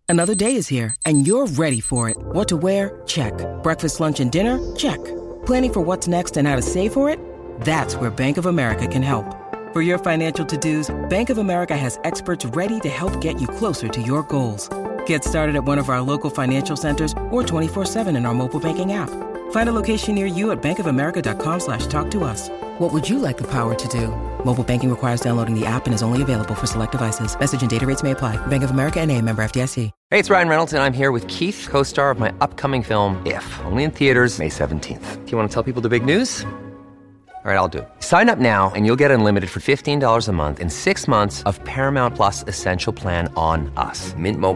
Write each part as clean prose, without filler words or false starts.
Another day is here, and you're ready for it. What to wear? Check. Breakfast, lunch, and dinner? Check. Planning for what's next and how to save for it? That's where Bank of America can help. For your financial to-dos, Bank of America has experts ready to help get you closer to your goals. Get started at one of our local financial centers or 24/7 in our mobile banking app. Find a location near you at bankofamerica.com/talktous. What would you like the power to do? Mobile banking requires downloading the app and is only available for select devices. Message and data rates may apply. Bank of America NA, member FDIC. Hey, it's Ryan Reynolds, and I'm here with Keith, co-star of my upcoming film, If, only in theaters May 17th. Do you want to tell people the big news? All right, I'll do it. Sign up now and you'll get unlimited for $15 a month and 6 months of Paramount Plus Essential Plan on us.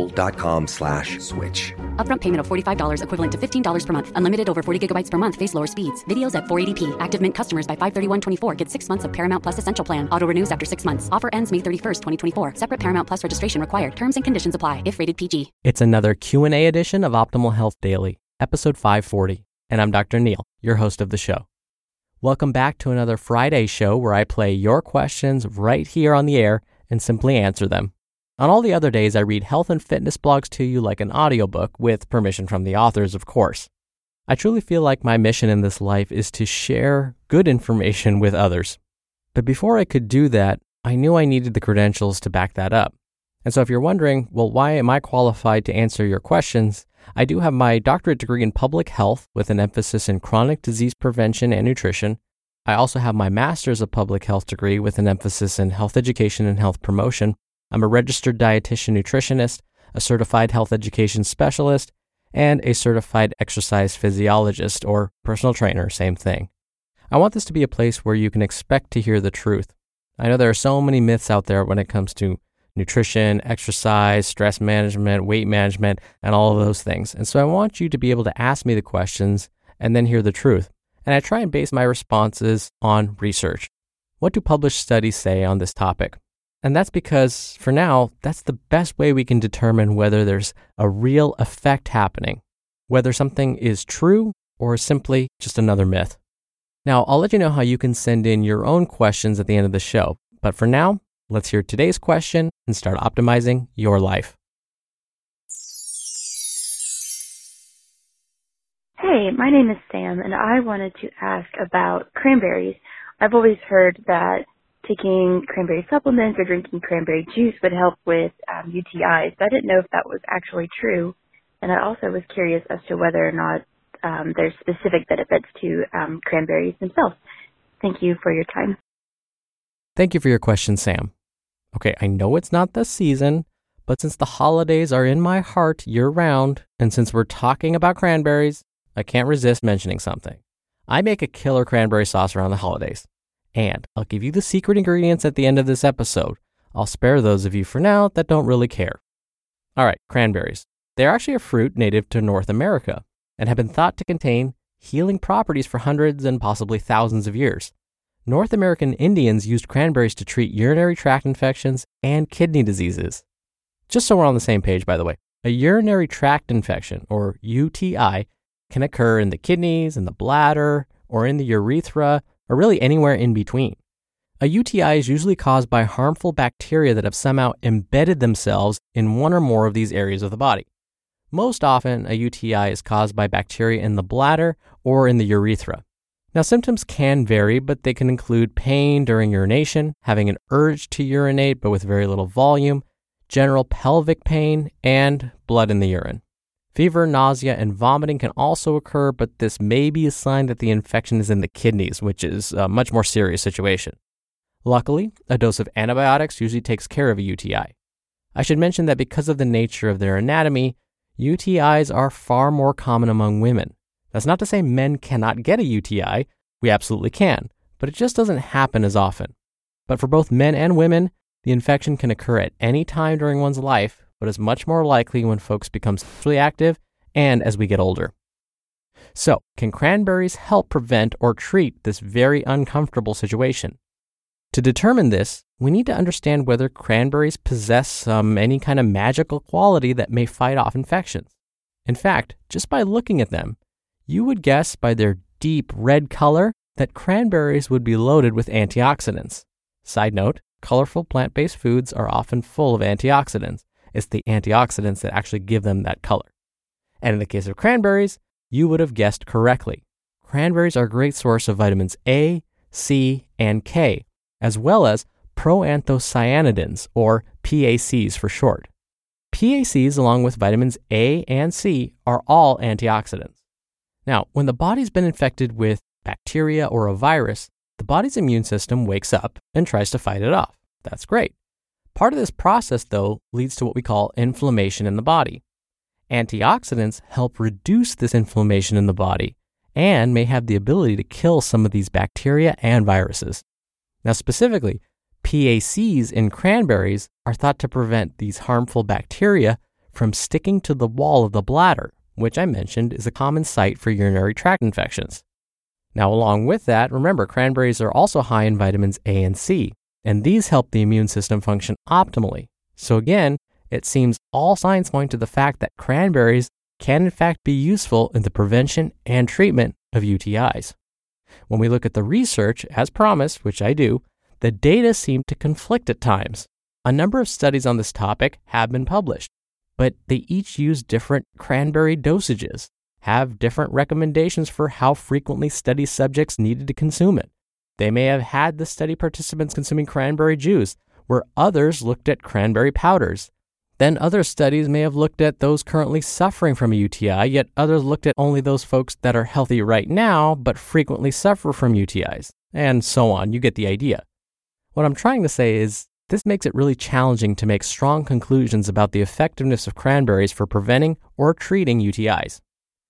MintMobile.com/switch. Upfront payment of $45 equivalent to $15 per month. Unlimited over 40 gigabytes per month. Face lower speeds. Videos at 480p. Active Mint customers by 531.24 get 6 months of Paramount Plus Essential Plan. Auto renews after 6 months. Offer ends May 31st, 2024. Separate Paramount Plus registration required. Terms and conditions apply if rated PG. It's another Q&A edition of Optimal Health Daily, episode 540. And I'm Dr. Neil, your host of the show. Welcome back to another Friday show where I play your questions right here on the air and simply answer them. On all the other days, I read health and fitness blogs to you like an audiobook, with permission from the authors, of course. I truly feel like my mission in this life is to share good information with others. But before I could do that, I knew I needed the credentials to back that up. And so if you're wondering, well, why am I qualified to answer your questions? I do have my doctorate degree in public health with an emphasis in chronic disease prevention and nutrition. I also have my master's of public health degree with an emphasis in health education and health promotion. I'm a registered dietitian nutritionist, a certified health education specialist, and a certified exercise physiologist or personal trainer, same thing. I want this to be a place where you can expect to hear the truth. I know there are so many myths out there when it comes to nutrition, exercise, stress management, weight management, and all of those things. And so I want you to be able to ask me the questions and then hear the truth. And I try and base my responses on research. What do published studies say on this topic? And that's because, for now, that's the best way we can determine whether there's a real effect happening, whether something is true or simply just another myth. Now, I'll let you know how you can send in your own questions at the end of the show. But for now, let's hear today's question and start optimizing your life. Hey, my name is Sam, and I wanted to ask about cranberries. I've always heard that taking cranberry supplements or drinking cranberry juice would help with UTIs, but I didn't know if that was actually true. And I also was curious as to whether or not there's specific benefits to cranberries themselves. Thank you for your time. Thank you for your question, Sam. Okay, I know it's not the season, but since the holidays are in my heart year-round, and since we're talking about cranberries, I can't resist mentioning something. I make a killer cranberry sauce around the holidays, and I'll give you the secret ingredients at the end of this episode. I'll spare those of you for now that don't really care. All right, cranberries. They're actually a fruit native to North America and have been thought to contain healing properties for hundreds and possibly thousands of years. North American Indians used cranberries to treat urinary tract infections and kidney diseases. Just so we're on the same page, by the way, a urinary tract infection, or UTI, can occur in the kidneys, in the bladder, or in the urethra, or really anywhere in between. A UTI is usually caused by harmful bacteria that have somehow embedded themselves in one or more of these areas of the body. Most often, a UTI is caused by bacteria in the bladder or in the urethra. Now, symptoms can vary, but they can include pain during urination, having an urge to urinate but with very little volume, general pelvic pain, and blood in the urine. Fever, nausea, and vomiting can also occur, but this may be a sign that the infection is in the kidneys, which is a much more serious situation. Luckily, a dose of antibiotics usually takes care of a UTI. I should mention that because of the nature of their anatomy, UTIs are far more common among women. That's not to say men cannot get a UTI. We absolutely can, but it just doesn't happen as often. But for both men and women, the infection can occur at any time during one's life, but is much more likely when folks become sexually active and as we get older. So, can cranberries help prevent or treat this very uncomfortable situation? To determine this, we need to understand whether cranberries possess any kind of magical quality that may fight off infections. In fact, just by looking at them, you would guess by their deep red color that cranberries would be loaded with antioxidants. Side note, colorful plant-based foods are often full of antioxidants, It's the antioxidants that actually give them that color. And in the case of cranberries, you would have guessed correctly. Cranberries are a great source of vitamins A, C, and K, as well as proanthocyanidins, or PACs for short. PACs, along with vitamins A and C, are all antioxidants. Now, when the body's been infected with bacteria or a virus, the body's immune system wakes up and tries to fight it off. That's great. Part of this process, though, leads to what we call inflammation in the body. Antioxidants help reduce this inflammation in the body and may have the ability to kill some of these bacteria and viruses. Now, specifically, PACs in cranberries are thought to prevent these harmful bacteria from sticking to the wall of the bladder, which I mentioned is a common site for urinary tract infections. Now, along with that, remember, cranberries are also high in vitamins A and C, and these help the immune system function optimally. So again, it seems all signs point to the fact that cranberries can in fact be useful in the prevention and treatment of UTIs. When we look at the research, as promised, which I do, the data seem to conflict at times. A number of studies on this topic have been published, but they each use different cranberry dosages, have different recommendations for how frequently study subjects needed to consume it. They may have had the study participants consuming cranberry juice, where others looked at cranberry powders. Then other studies may have looked at those currently suffering from a UTI, yet others looked at only those folks that are healthy right now but frequently suffer from UTIs, and so on. You get the idea. What I'm trying to say is this makes it really challenging to make strong conclusions about the effectiveness of cranberries for preventing or treating UTIs.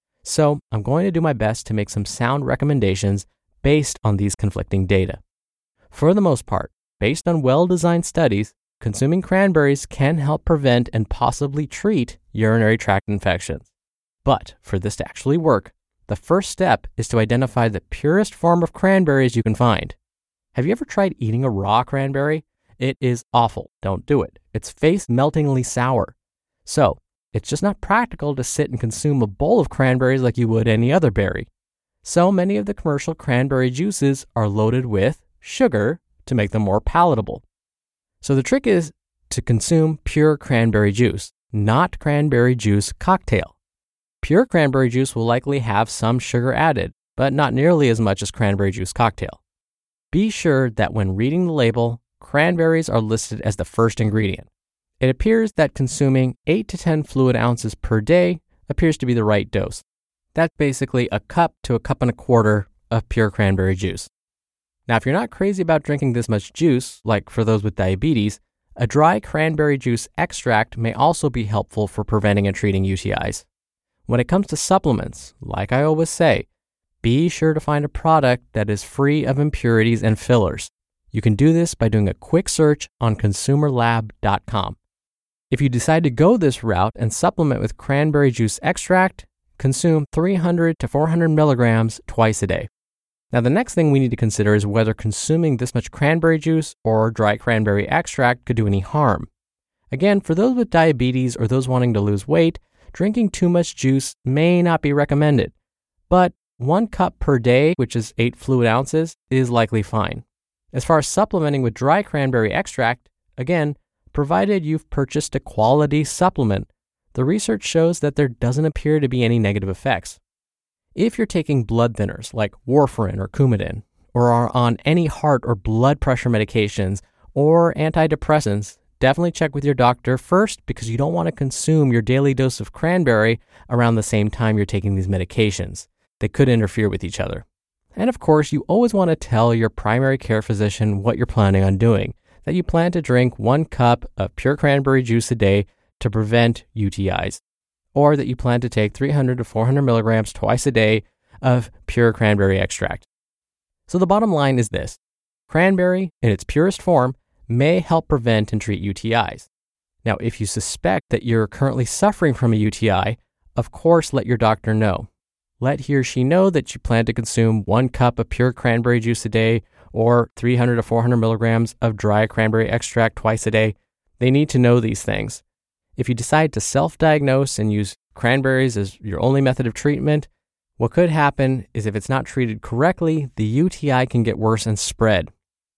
So I'm going to do my best to make some sound recommendations based on these conflicting data. For the most part, based on well-designed studies, consuming cranberries can help prevent and possibly treat urinary tract infections. But for this to actually work, the first step is to identify the purest form of cranberries you can find. Have you ever tried eating a raw cranberry? It is awful. Don't do it. It's face-meltingly sour. So, it's just not practical to sit and consume a bowl of cranberries like you would any other berry. So many of the commercial cranberry juices are loaded with sugar to make them more palatable. So the trick is to consume pure cranberry juice, not cranberry juice cocktail. Pure cranberry juice will likely have some sugar added, but not nearly as much as cranberry juice cocktail. Be sure that when reading the label, cranberries are listed as the first ingredient. It appears that consuming 8 to 10 fluid ounces per day appears to be the right dose. That's basically a cup to a cup and a quarter of pure cranberry juice. Now, if you're not crazy about drinking this much juice, like for those with diabetes, a dry cranberry juice extract may also be helpful for preventing and treating UTIs. When it comes to supplements, like I always say, be sure to find a product that is free of impurities and fillers. You can do this by doing a quick search on consumerlab.com. If you decide to go this route and supplement with cranberry juice extract, consume 300 to 400 milligrams twice a day. Now, the next thing we need to consider is whether consuming this much cranberry juice or dry cranberry extract could do any harm. Again, for those with diabetes or those wanting to lose weight, drinking too much juice may not be recommended. But 1 cup per day, which is 8 fluid ounces, is likely fine. As far as supplementing with dry cranberry extract, again, provided you've purchased a quality supplement, the research shows that there doesn't appear to be any negative effects. If you're taking blood thinners like warfarin or Coumadin, or are on any heart or blood pressure medications or antidepressants, definitely check with your doctor first because you don't want to consume your daily dose of cranberry around the same time you're taking these medications. They could interfere with each other. And of course, you always want to tell your primary care physician what you're planning on doing, that you plan to drink 1 cup of pure cranberry juice a day to prevent UTIs, or that you plan to take 300 to 400 milligrams twice a day of pure cranberry extract. So the bottom line is this: cranberry, in its purest form, may help prevent and treat UTIs. Now, if you suspect that you're currently suffering from a UTI, of course, let your doctor know. Let he or she know that you plan to consume 1 cup of pure cranberry juice a day or 300 to 400 milligrams of dry cranberry extract twice a day. They need to know these things. If you decide to self-diagnose and use cranberries as your only method of treatment, what could happen is if it's not treated correctly, the UTI can get worse and spread.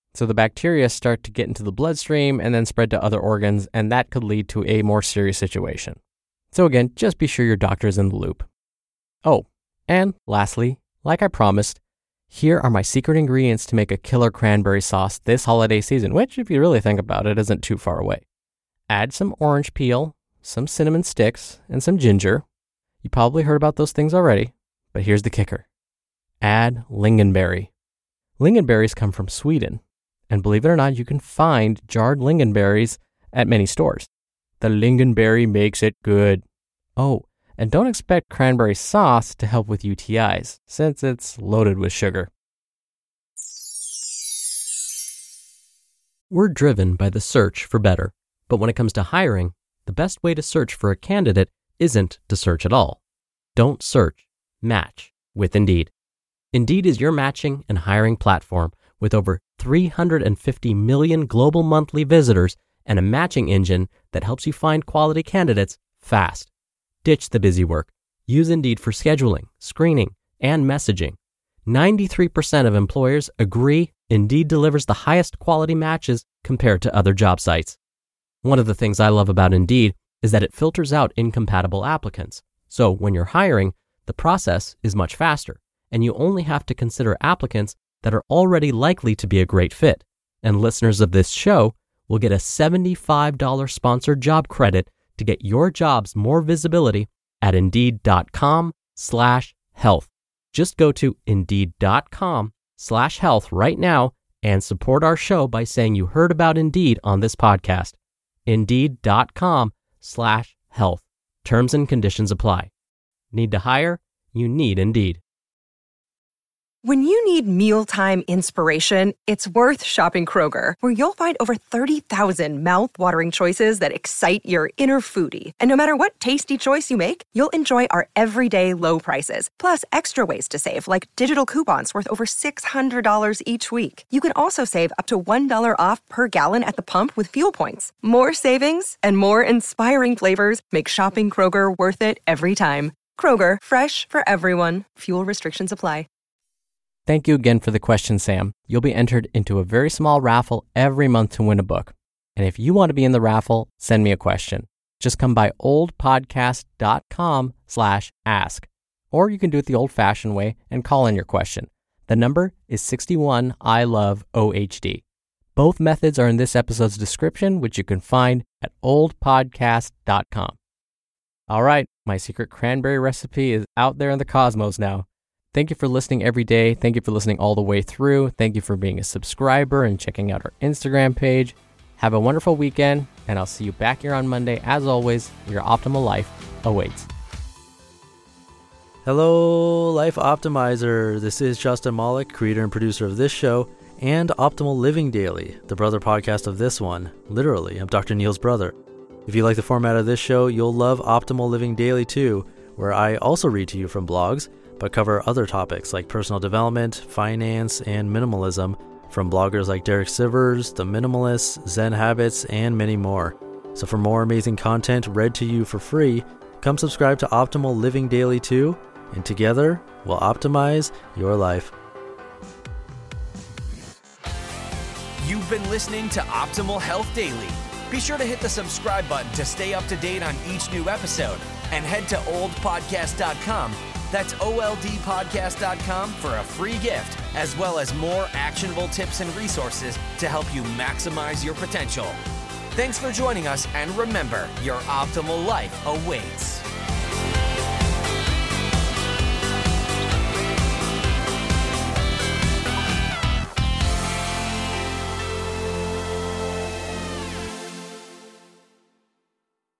So the bacteria start to get into the bloodstream and then spread to other organs, and that could lead to a more serious situation. So again, just be sure your doctor is in the loop. Oh, and lastly, like I promised, here are my secret ingredients to make a killer cranberry sauce this holiday season, which, if you really think about it, isn't too far away. Add some orange peel, some cinnamon sticks, and some ginger. You probably heard about those things already, but here's the kicker. Add lingonberry. Lingonberries come from Sweden, and believe it or not, you can find jarred lingonberries at many stores. The lingonberry makes it good. Oh, and don't expect cranberry sauce to help with UTIs, since it's loaded with sugar. We're driven by the search for better, but when it comes to hiring, the best way to search for a candidate isn't to search at all. Don't search, match with Indeed. Indeed is your matching and hiring platform with over 350 million global monthly visitors and a matching engine that helps you find quality candidates fast. Ditch the busy work. Use Indeed for scheduling, screening, and messaging. 93% of employers agree Indeed delivers the highest quality matches compared to other job sites. One of the things I love about Indeed is that it filters out incompatible applicants. So when you're hiring, the process is much faster, and you only have to consider applicants that are already likely to be a great fit. And listeners of this show will get a $75 sponsored job credit to get your jobs more visibility at Indeed.com/health. Just go to Indeed.com/health right now and support our show by saying you heard about Indeed on this podcast. Indeed.com/health. Terms and conditions apply. Need to hire? You need Indeed. When you need mealtime inspiration, it's worth shopping Kroger, where you'll find over 30,000 mouth-watering choices that excite your inner foodie. And no matter what tasty choice you make, you'll enjoy our everyday low prices, plus extra ways to save, like digital coupons worth over $600 each week. You can also save up to $1 off per gallon at the pump with fuel points. More savings and more inspiring flavors make shopping Kroger worth it every time. Kroger, fresh for everyone. Fuel restrictions apply. Thank you again for the question, Sam. You'll be entered into a very small raffle every month to win a book. And if you want to be in the raffle, send me a question. Just come by oldpodcast.com/ask. Or you can do it the old-fashioned way and call in your question. The number is 61 I love OHD. Both methods are in this episode's description, which you can find at oldpodcast.com. All right, my secret cranberry recipe is out there in the cosmos now. Thank you for listening every day. Thank you for listening all the way through. Thank you for being a subscriber and checking out our Instagram page. Have a wonderful weekend, and I'll see you back here on Monday. As always, your optimal life awaits. Hello, Life Optimizer. This is Justin Malik, creator and producer of this show and Optimal Living Daily, the brother podcast of this one. Literally, I'm Dr. Neil's brother. If you like the format of this show, you'll love Optimal Living Daily too, where I also read to you from blogs, but cover other topics like personal development, finance, and minimalism from bloggers like Derek Sivers, The Minimalists, Zen Habits, and many more. So for more amazing content read to you for free, come subscribe to Optimal Living Daily too, and together we'll optimize your life. You've been listening to Optimal Health Daily. Be sure to hit the subscribe button to stay up to date on each new episode, and head to oldpodcast.com. That's OLDpodcast.com for a free gift, as well as more actionable tips and resources to help you maximize your potential. Thanks for joining us, and remember, your optimal life awaits.